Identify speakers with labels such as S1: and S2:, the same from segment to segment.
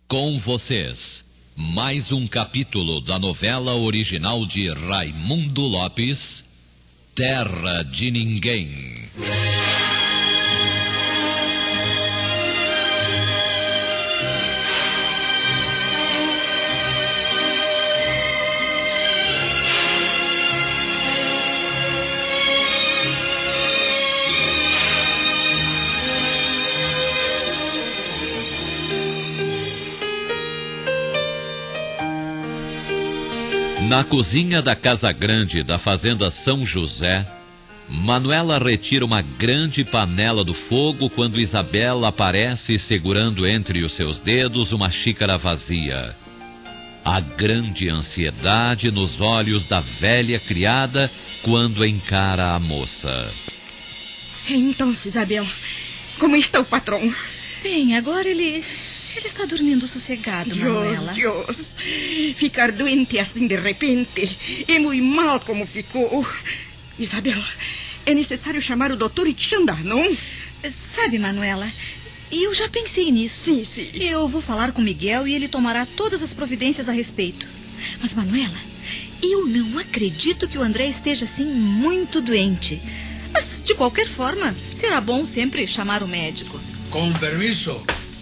S1: Com vocês, mais um capítulo da novela original de Raimundo Lopes, Terra de Ninguém. Na cozinha da Casa Grande da Fazenda São José, Manuela retira uma grande panela do fogo quando Isabela aparece segurando entre os seus dedos uma xícara vazia. Há grande ansiedade nos olhos da velha criada quando encara a moça.
S2: Então, Isabel, como está o patrão?
S3: Bem, agora ele está dormindo sossegado, Manuela.
S2: Deus, ficar doente assim de repente é muito mal como ficou. Isabel, é necessário chamar o doutor e Xandá, não?
S3: Sabe, Manuela, eu já pensei nisso.
S2: Sim, sim.
S3: Eu vou falar com Miguel e ele tomará todas as providências a respeito. Mas, Manuela, eu não acredito que o André esteja assim muito doente. Mas, de qualquer forma, será bom sempre chamar o médico.
S4: Com permiso.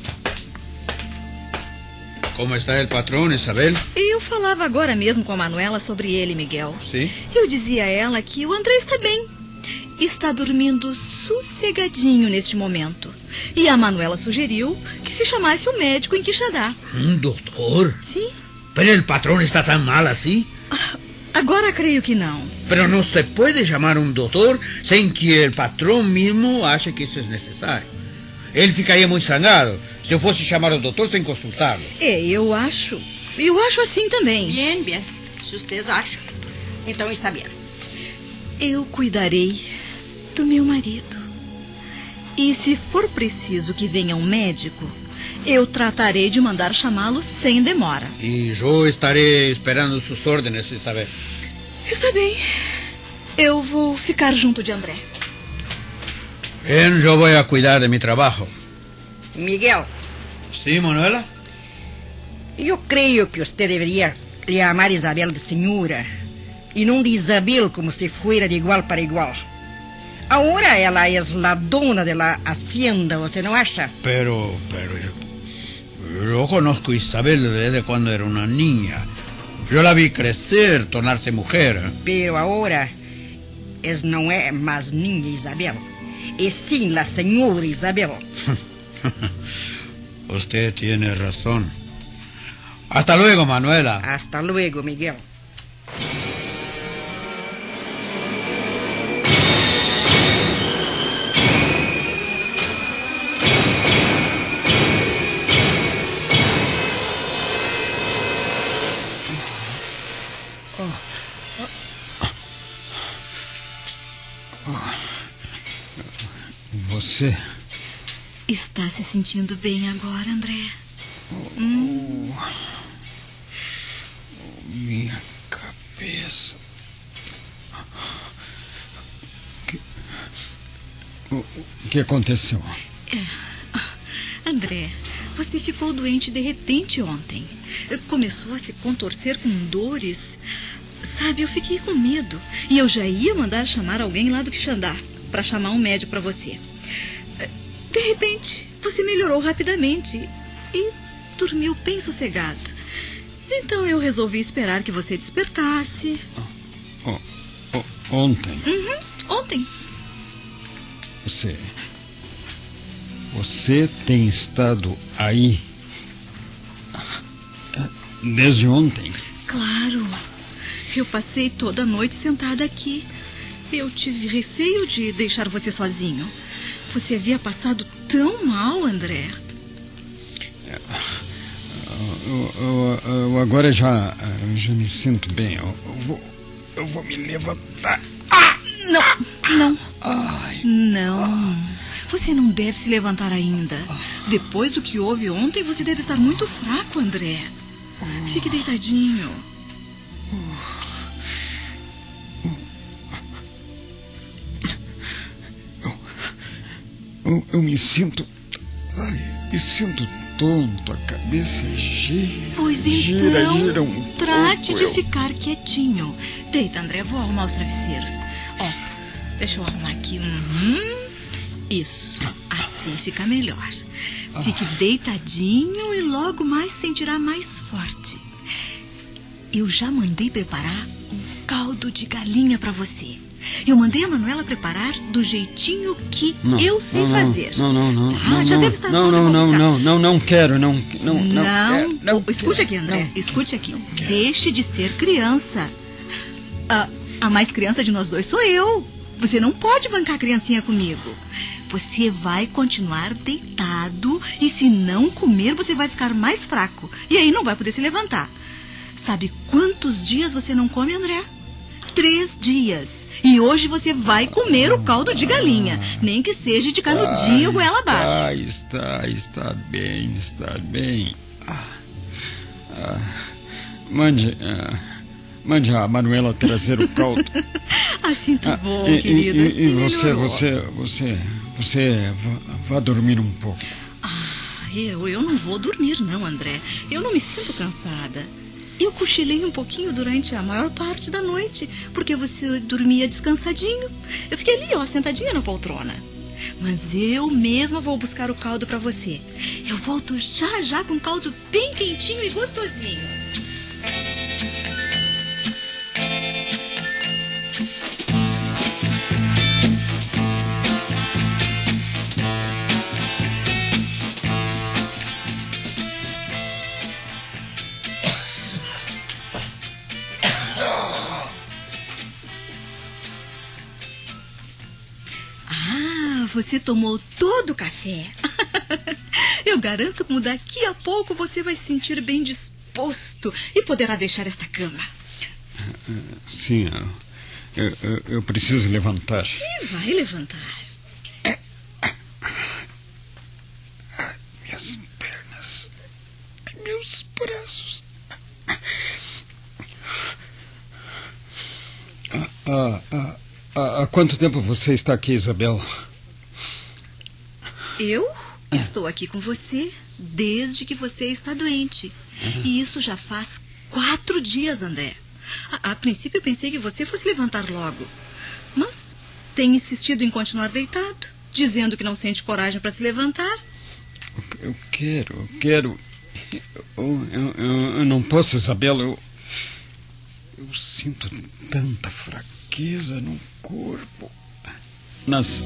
S4: Como está o patrão, Isabel?
S3: Eu falava agora mesmo com a Manuela sobre ele, Miguel.
S4: Sim?
S3: Eu dizia a ela que o André está bem. Está dormindo sossegadinho neste momento. E a Manuela sugeriu que se chamasse o médico em Quixadá.
S4: Doutor?
S3: Sim.
S4: Pero o patrão está tão mal assim?
S3: Agora creio que não.
S4: Pero não se pode chamar doutor sem que o patrão mesmo ache que isso é necessário. Ele ficaria muito zangado se eu fosse chamar o doutor sem consultá-lo.
S3: Eu acho assim também.
S2: Bem, se vocês acham, então está bem.
S3: Eu cuidarei do meu marido. E se for preciso que venha um médico, eu tratarei de mandar chamá-lo sem demora.
S4: E eu estarei esperando suas ordens, Isabel.
S3: Está bem. Eu vou ficar junto de André.
S4: Bien, yo voy a cuidar de mi trabajo.
S2: Miguel.
S4: Sí, Manuela.
S2: Eu creio que você deveria chamar Isabel de senhora e não de Isabel como se fuera de igual para igual. Agora ela é a dona da hacienda, você não acha?
S4: Pero yo conozco a Isabel desde cuando era una niña. Yo la vi crecer, tornarse mujer.
S2: Pero agora não é mais ninguém Isabel. E sim a senhora Isabel.
S4: Usted tiene razón. Hasta luego, Manuela.
S2: Hasta luego, Miguel.
S4: Você
S3: está se sentindo bem agora, André?
S4: Minha cabeça. O que aconteceu?
S3: André, você ficou doente de repente ontem. Começou a se contorcer com dores. Sabe, eu fiquei com medo. E eu já ia mandar chamar alguém lá do Quixandá para chamar um médico para você. De repente, você melhorou rapidamente e dormiu bem sossegado. Então eu resolvi esperar que você despertasse.
S4: Ontem?
S3: Ontem.
S5: Você tem estado aí desde ontem?
S3: Claro. Eu passei toda a noite sentada aqui. Eu tive receio de deixar você sozinho. Você havia passado tão mal, André.
S5: Eu agora já me sinto bem. Eu vou me levantar.
S3: Não.
S5: Ai.
S3: Não. Você não deve se levantar ainda. Depois do que houve ontem, você deve estar muito fraco, André. Fique deitadinho.
S5: Eu me sinto tonto, a cabeça gira.
S3: Pois
S5: gira
S3: então,
S5: um
S3: trate
S5: pouco.
S3: de ficar quietinho. Deita, André, vou arrumar os travesseiros. Ó, deixa eu arrumar aqui. Isso, assim fica melhor. Fique deitadinho e logo mais se sentirá mais forte. Eu já mandei preparar um caldo de galinha pra você. Eu mandei a Manuela preparar do jeitinho que eu sei fazer. Tá? Já deve estar pronto pra buscar.
S5: Não quero, não.
S3: Escute aqui, André. Escute aqui. Deixe de ser criança. A mais criança de nós dois sou eu. Você não pode bancar a criancinha comigo. Você vai continuar deitado e se não comer, você vai ficar mais fraco. E aí não vai poder se levantar. Sabe quantos dias você não come, André? 3 dias. E hoje você vai comer o caldo de galinha. Nem que seja de canudinho com ela abaixo.
S5: Está bem. Mande a Manuela trazer o caldo.
S3: Assim tá bom, querido.
S5: Assim você vá dormir um pouco.
S3: Eu não vou dormir não, André. Eu não me sinto cansada. Eu cochilei um pouquinho durante a maior parte da noite, porque você dormia descansadinho. Eu fiquei ali, sentadinha na poltrona. Mas eu mesma vou buscar o caldo pra você. Eu volto já com um caldo bem quentinho e gostosinho. Você tomou todo o café. Eu garanto que daqui a pouco você vai se sentir bem disposto e poderá deixar esta cama.
S5: Sim, eu preciso levantar.
S3: E vai levantar.
S5: Minhas pernas, meus braços. Há quanto tempo você está aqui, Isabel?
S3: Eu estou aqui com você desde que você está doente. E isso já faz 4 dias, André. A princípio eu pensei que você fosse levantar logo. Mas tem insistido em continuar deitado, dizendo que não sente coragem para se levantar.
S5: Eu quero. Eu não posso, Isabela. Eu sinto tanta fraqueza no corpo. Nas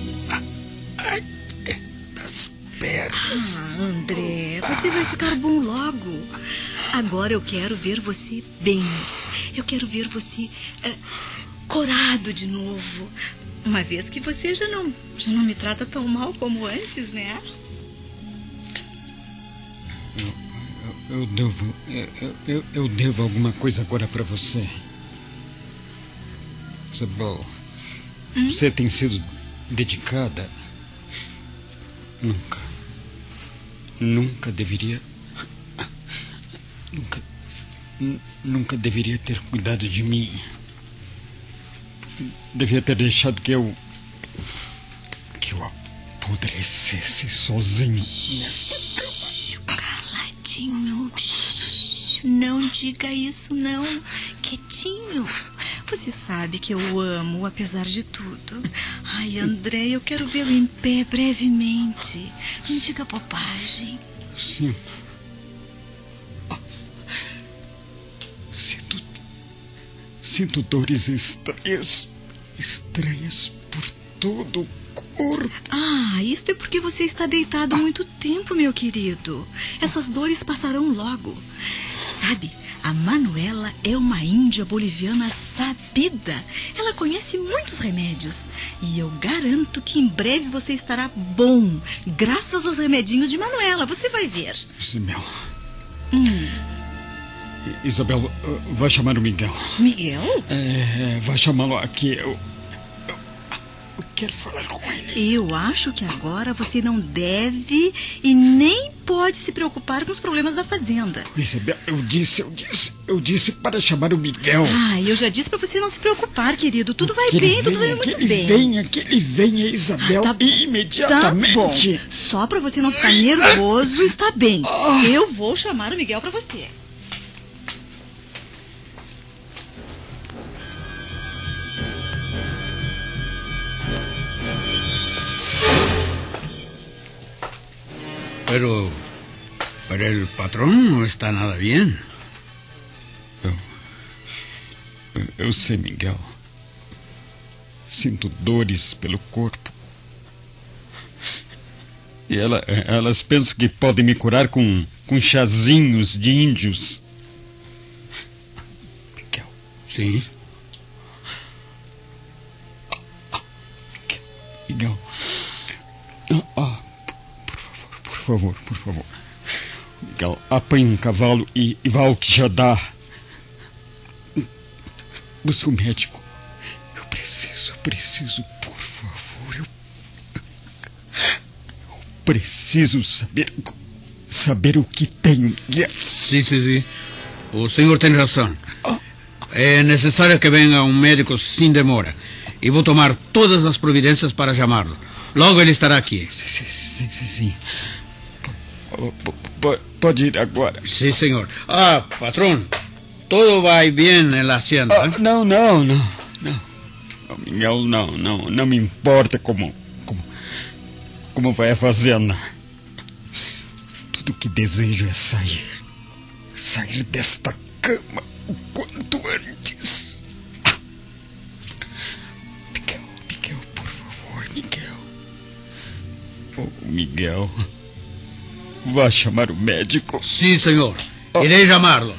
S5: pernas.
S3: André, você vai ficar bom logo. Agora eu quero ver você bem. Eu quero ver você corado de novo. Uma vez que você já não me trata tão mal como antes, né?
S5: Eu devo alguma coisa agora para você. Isabel, você tem sido dedicada. Nunca deveria ter cuidado de mim. Devia ter deixado que eu apodrecesse sozinho nesta cama.
S3: Caladinho. Não diga isso, não. Quietinho. Você sabe que eu amo, apesar de tudo. Ai, André, eu quero vê-lo em pé brevemente. Não diga bobagem.
S5: Sim. Sinto dores estranhas por todo o corpo.
S3: Isto é porque você está deitado há muito tempo, meu querido. Essas dores passarão logo. Sabe, a Manuela é uma índia boliviana sabida. Ela conhece muitos remédios. E eu garanto que em breve você estará bom, graças aos remedinhos de Manuela. Você vai ver.
S5: Isabel, vai chamar o Miguel.
S3: Miguel?
S5: Vai chamá-lo aqui. Eu quero falar com ele.
S3: Eu acho que agora você não deve e nem pode se preocupar com os problemas da fazenda.
S5: Isabel, eu disse para chamar o Miguel.
S3: Ah, eu já disse para você não se preocupar, querido. Tudo vai bem, tudo vai muito bem.
S5: Que ele venha, Isabel, imediatamente.
S3: Tá bom. Só para você não ficar nervoso, está bem. Eu vou chamar o Miguel para você.
S4: Pero el patrón no está nada bien.
S5: Eu sei, Miguel. Sinto dores pelo corpo. E elas pensam que podem me curar com chazinhos de índios. Miguel.
S4: Sim.
S5: Miguel. Por favor. Miguel, apanhe um cavalo e vá ao Quixadá. Busque um médico. Eu preciso, por favor. Eu preciso saber o que tenho, Miguel.
S4: Sim. O senhor tem razão. É necessário que venha um médico sem demora. E vou tomar todas as providências para chamá-lo. Logo ele estará aqui.
S5: Sim. Pode ir agora.
S4: Sim, senhor. Patrão, todo vai bem na hacienda?
S5: Não, Miguel, não me importa como vai a fazenda. Tudo que desejo é sair desta cama o quanto antes. Miguel, por favor, Miguel. Miguel, vá chamar o médico.
S4: Sim, senhor. Irei chamá-lo.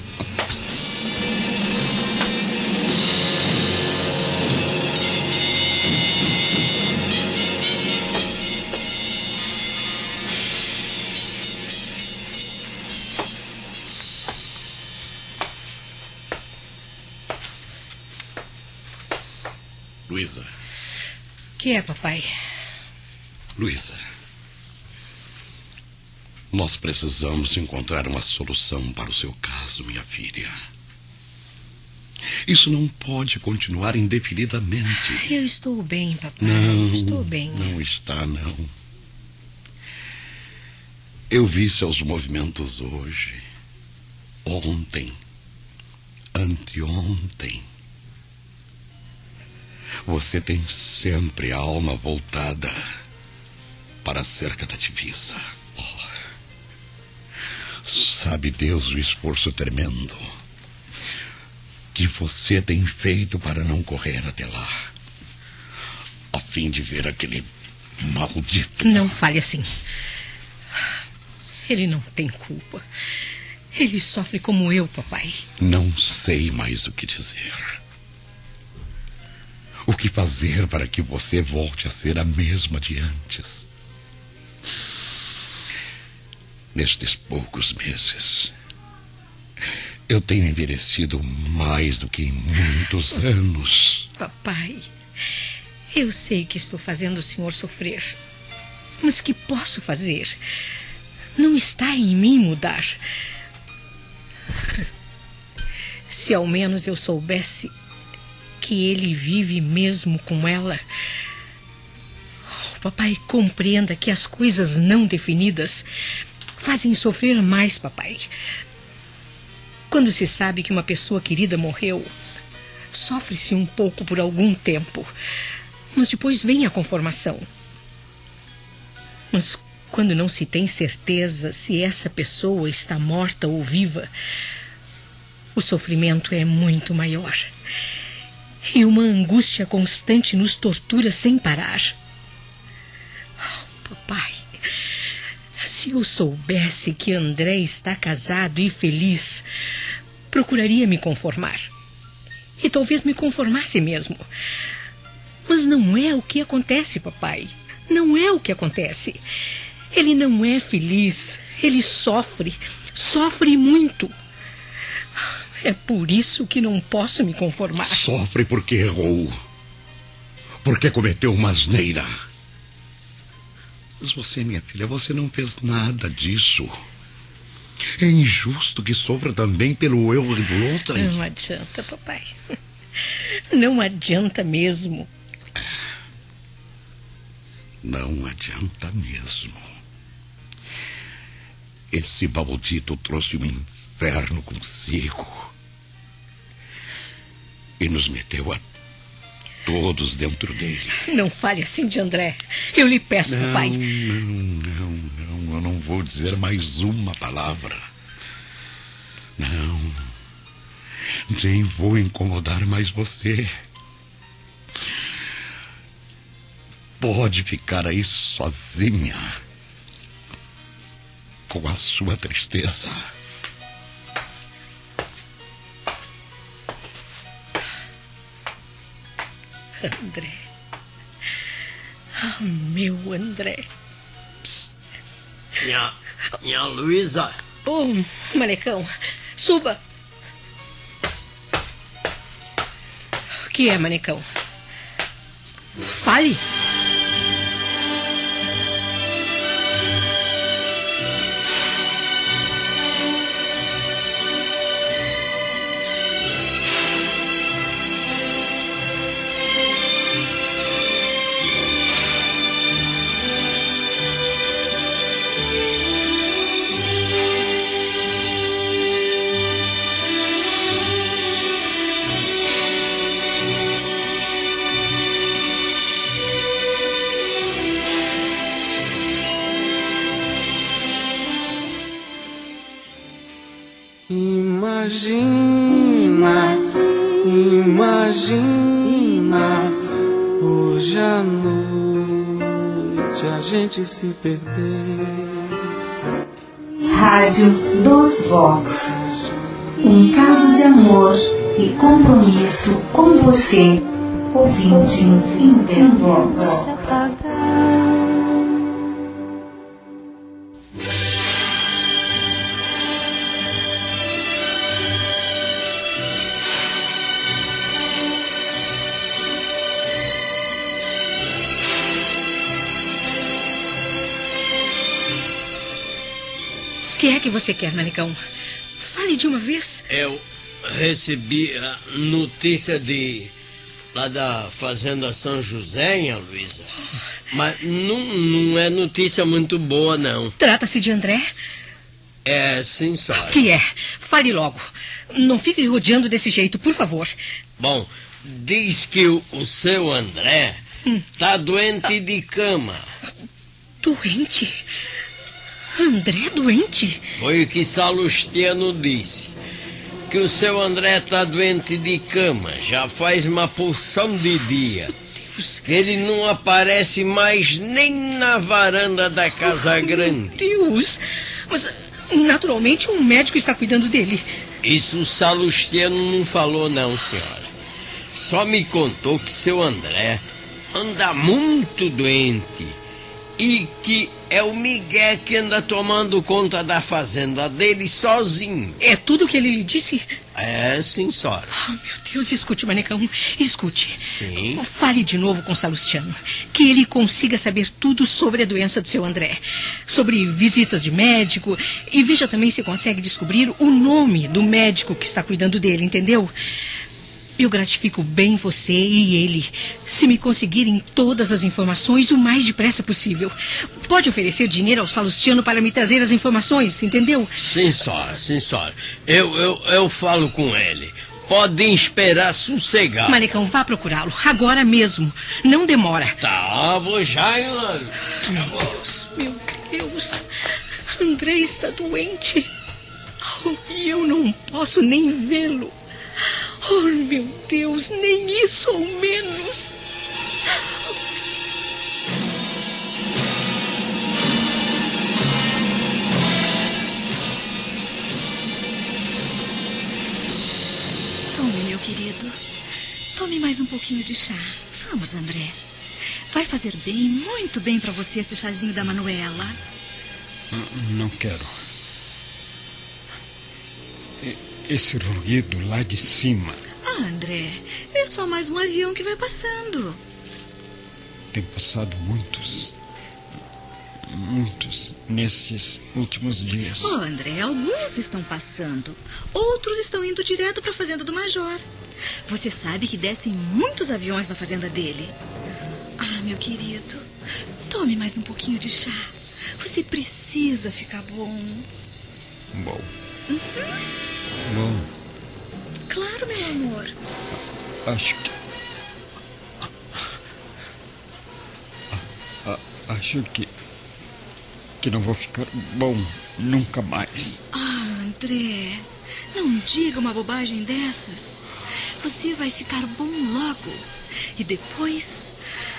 S6: Luísa.
S2: Que é, papai?
S6: Luísa, nós precisamos encontrar uma solução para o seu caso, minha filha. Isso não pode continuar indefinidamente.
S2: Eu estou bem, papai.
S6: Não,
S2: estou bem.
S6: Não está, não. Eu vi seus movimentos hoje, ontem, anteontem. Você tem sempre a alma voltada para a cerca da divisa. Sabe Deus o esforço tremendo que você tem feito para não correr até lá, a fim de ver aquele maldito...
S2: Não fale assim. Ele não tem culpa. Ele sofre como eu, papai.
S6: Não sei mais o que dizer. O que fazer para que você volte a ser a mesma de antes? Nestes poucos meses, eu tenho envelhecido mais do que em muitos anos.
S2: Papai, eu sei que estou fazendo o senhor sofrer. Mas que posso fazer? Não está em mim mudar. Se ao menos eu soubesse que ele vive mesmo com ela. Papai, compreenda que as coisas não definidas fazem sofrer mais, papai. Quando se sabe que uma pessoa querida morreu, sofre-se um pouco por algum tempo, mas depois vem a conformação. Mas quando não se tem certeza se essa pessoa está morta ou viva, o sofrimento é muito maior. E uma angústia constante nos tortura sem parar. Papai, se eu soubesse que André está casado e feliz, procuraria me conformar. E talvez me conformasse mesmo. Mas não é o que acontece, papai. Não é o que acontece. Ele não é feliz. Ele sofre. Sofre muito. É por isso que não posso me conformar.
S6: Sofre porque errou. Porque cometeu uma asneira. Mas você, minha filha, você não fez nada disso. É injusto que sofra também pelo erro do outro.
S2: Não adianta, papai. Não adianta mesmo.
S6: Não adianta mesmo. Esse maldito trouxe um inferno consigo e nos meteu a todos dentro dele.
S2: Não fale assim de André. Eu lhe peço, papai.
S6: Não, eu não vou dizer mais uma palavra. Não, nem vou incomodar mais você. Pode ficar aí sozinha com a sua tristeza.
S2: André. Oh, meu André.
S7: Minha Luísa.
S2: Oh, Manecão, suba. O que é, Manecão? Fale.
S8: Imagina, hoje à noite a gente se perder.
S9: Rádio Dos Vox, um caso de amor e compromisso com você, ouvinte Intervox.
S2: O que é que você quer, Manecão? Fale de uma vez.
S7: Eu recebi a notícia lá da Fazenda São José, hein, Luísa? Mas não é notícia muito boa, não.
S2: Trata-se de André?
S7: É, sim, senhora.
S2: O que é? Fale logo. Não fique rodeando desse jeito, por favor.
S7: Bom, diz que o seu André tá doente de cama.
S2: Doente? André doente?
S7: Foi o que Salustiano disse. Que o seu André tá doente de cama. Já faz uma porção de dia.
S2: Deus.
S7: Ele não aparece mais nem na varanda da Casa Grande.
S2: Deus! Mas, naturalmente, um médico está cuidando dele.
S7: Isso o Salustiano não falou, não, senhora. Só me contou que seu André anda muito doente. E que é o Miguel que anda tomando conta da fazenda dele sozinho.
S2: É tudo o que ele lhe disse?
S7: É, sim, senhora.
S2: Oh, meu Deus, escute, Manecão, escute.
S7: Sim.
S2: Fale de novo com Salustiano. Que ele consiga saber tudo sobre a doença do seu André. Sobre visitas de médico. E veja também se consegue descobrir o nome do médico que está cuidando dele, entendeu? Eu gratifico bem você e ele, se me conseguirem todas as informações o mais depressa possível. Pode oferecer dinheiro ao Salustiano para me trazer as informações, entendeu?
S7: Sim, senhora, sim, senhora. Eu falo com ele. Podem esperar sossegar.
S2: Manecão, vá procurá-lo, agora mesmo. Não demora.
S7: Tá, vou já, Ilane.
S2: Meu Deus. André está doente. Oh, e eu não posso nem vê-lo. Oh, meu Deus, nem isso ao menos.
S3: Tome, meu querido. Tome mais um pouquinho de chá. Vamos, André. Vai fazer bem, muito bem para você esse chazinho da Manuela.
S5: Não quero. Esse ruído lá de cima.
S3: Ah, André, é só mais um avião que vai passando.
S5: Tem passado muitos. muitos nesses últimos dias.
S3: Oh, André, alguns estão passando. Outros estão indo direto para a fazenda do Major. Você sabe que descem muitos aviões na fazenda dele. Ah, meu querido, tome mais um pouquinho de chá. Você precisa ficar bom.
S5: Bom. Bom.
S3: Claro, meu amor.
S5: Acho que não vou ficar bom nunca mais.
S3: Ah, André, não diga uma bobagem dessas. Você vai ficar bom logo. E depois...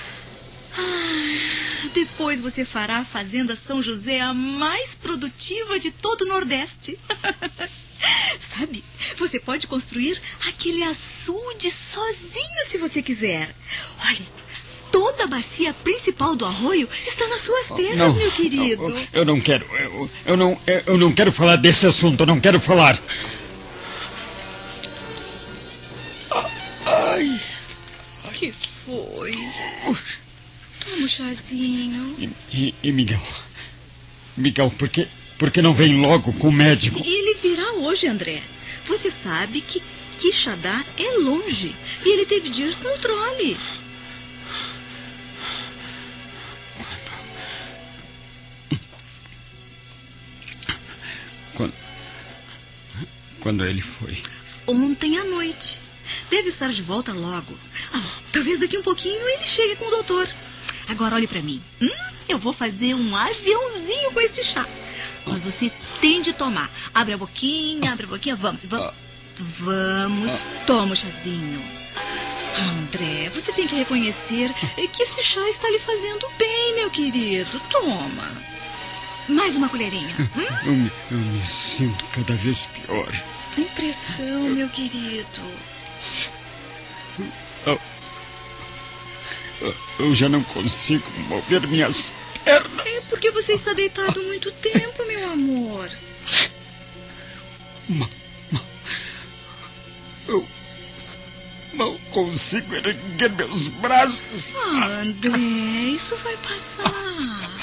S3: depois você fará a Fazenda São José a mais produtiva de todo o Nordeste. Sabe, você pode construir aquele açude sozinho se você quiser. Olha, toda a bacia principal do arroio está nas suas terras, meu querido.
S5: Eu não quero. Eu não quero falar desse assunto. Eu não quero falar. Ai.
S3: Que foi? Toma um chazinho.
S5: E Miguel? Miguel, por que não vem logo com o médico?
S3: Ele virá hoje, André. Você sabe que Quixadá é longe. E ele teve dias com o trole.
S5: Quando ele foi?
S3: Ontem à noite. Deve estar de volta logo. Talvez daqui um pouquinho ele chegue com o doutor. Agora olhe pra mim. Eu vou fazer um aviãozinho com esse chá. Mas você tem de tomar. Abre a boquinha, vamos. Vamos, toma o chazinho. André, você tem que reconhecer que esse chá está lhe fazendo bem, meu querido. Toma. Mais uma colherinha.
S5: Eu me sinto cada vez pior.
S3: Impressão, meu querido.
S5: Eu já não consigo mover minhas pernas.
S3: É porque você está deitado muito tempo, meu amor.
S5: Eu mal consigo erguer meus braços.
S3: André, isso vai passar.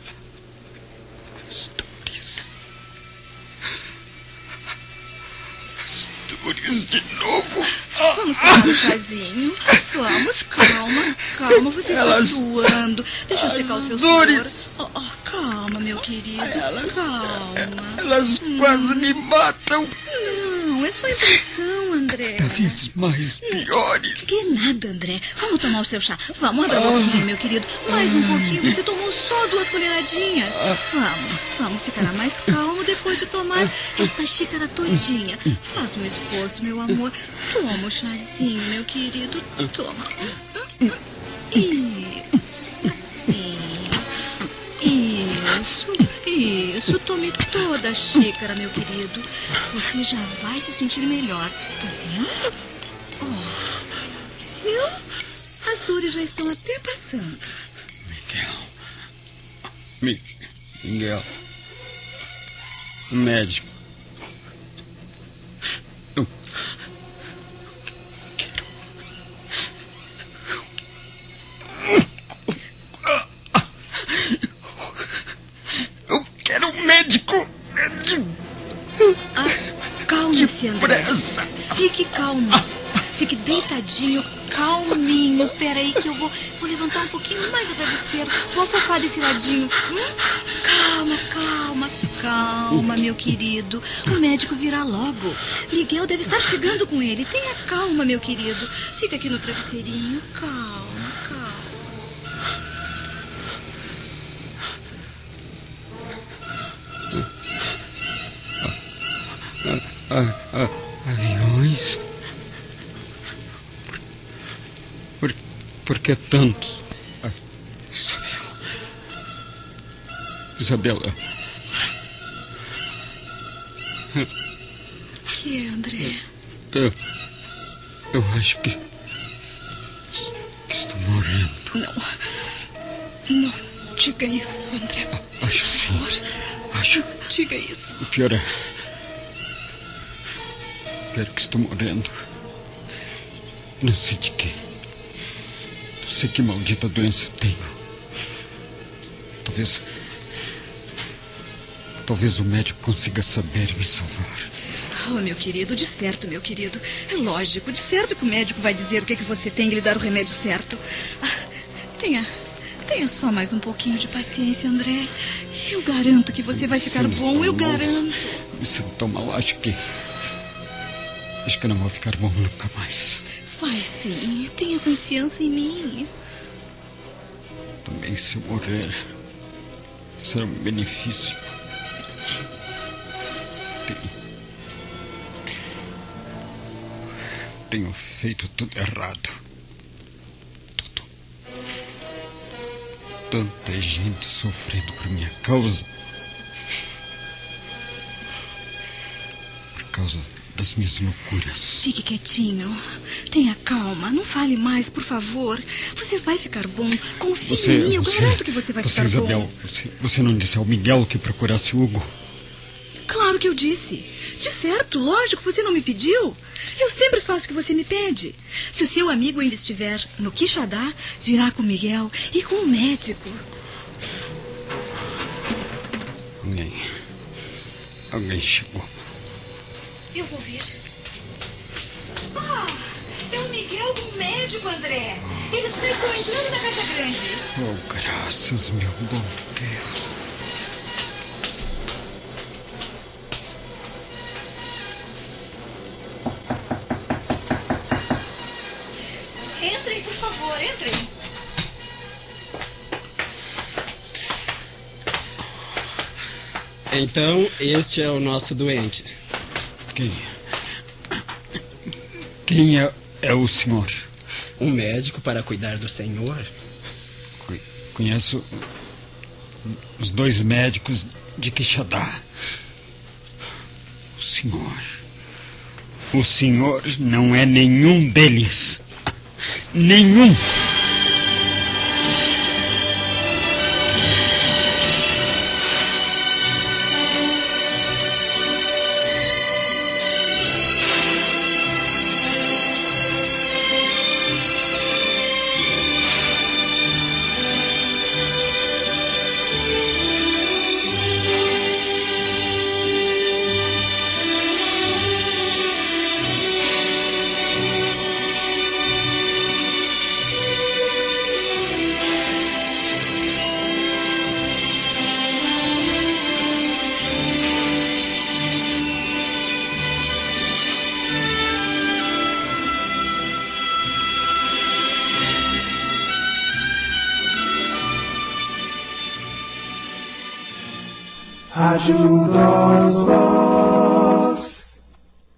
S5: Astúrias de novo.
S3: Vamos tomar um chazinho. Vamos, calma, você está suando. Deixa eu secar o seu suor. Calma, meu querido. Calma.
S5: Elas quase me matam.
S3: Não, é só impressão, André.
S5: Cada vez mais piores.
S3: Que nada, André. Vamos tomar o seu chá. Vamos, abra a boquinha, meu querido. Mais um pouquinho. Você tomou só 2 colheradinhas. Vamos ficar mais calmo depois de tomar esta xícara todinha. Faça um esforço, meu amor. Toma o chazinho, meu querido. Toma. Isso, assim. Isso, tome toda a xícara, meu querido. Você já vai se sentir melhor. Tá vendo? Viu? As dores já estão até passando.
S5: Miguel. Médico. Eu quero um médico.
S3: Acalme-se, André. Fique calmo. Fique deitadinho, calminho. Peraí que eu vou levantar um pouquinho mais o travesseiro. Vou afofar desse ladinho. Calma, meu querido. O médico virá logo. Miguel deve estar chegando com ele. Tenha calma, meu querido. Fica aqui no travesseirinho. Calma.
S5: Aviões? Por que tantos? Isabela.
S3: Que é, André?
S5: Eu acho que estou morrendo.
S3: Não diga isso, André.
S5: Acho sim. Acho.
S3: Diga isso.
S5: O pior é que estou morrendo. Não sei de quê. Não sei que maldita doença eu tenho. Talvez o médico consiga saber me salvar.
S3: Oh, meu querido, de certo, meu querido. É lógico, de certo que o médico vai dizer o que você tem e lhe dar o remédio certo. Tenha só mais um pouquinho de paciência, André. Eu garanto que você vai ficar bom, eu garanto.
S5: Me sinto tão mal, acho que não vou ficar bom nunca mais.
S3: Vai sim, tenha confiança em mim.
S5: Também se eu morrer, será um benefício. Tenho feito tudo errado. Tudo. Tanta gente sofrendo por minha causa. Por causa das minhas loucuras.
S3: Fique quietinho. Tenha calma. Não fale mais, por favor. Você vai ficar bom. Confie em mim. Eu garanto que você vai ficar
S5: Isabel,
S3: bom.
S5: Você não disse ao Miguel que procurasse Hugo?
S3: Claro que eu disse. De certo, lógico, você não me pediu. Eu sempre faço o que você me pede. Se o seu amigo ainda estiver no Quixadá, virá com Miguel e com o médico.
S5: Alguém chegou.
S3: Eu vou vir. Ah, é o Miguel com o médico, André. Eles já estão entrando na Casa Grande.
S5: Oh, graças, meu bom Deus.
S3: Entrem, por favor, entrem.
S10: Então, este é o nosso doente.
S5: Quem é o senhor?
S10: Um médico para cuidar do senhor.
S5: Conheço os 2 médicos de Quixadá. O senhor não é nenhum deles. Nenhum!
S8: Rádio dos